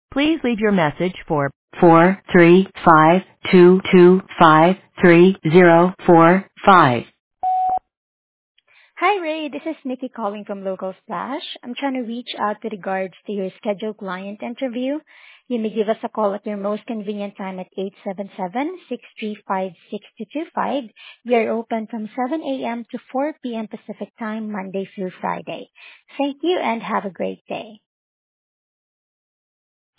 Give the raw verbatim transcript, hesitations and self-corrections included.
Please leave your message for four three five two two five three zero four five. Hi, Ray. This is Nikki calling from Local Splash. I'm trying to reach out with regards to your scheduled client interview. You may give us a call at your most convenient time at eight seven seven, six three five, six two two five. We are open from seven a.m. to four p.m. Pacific Time, Monday through Friday. Thank you and have a great day.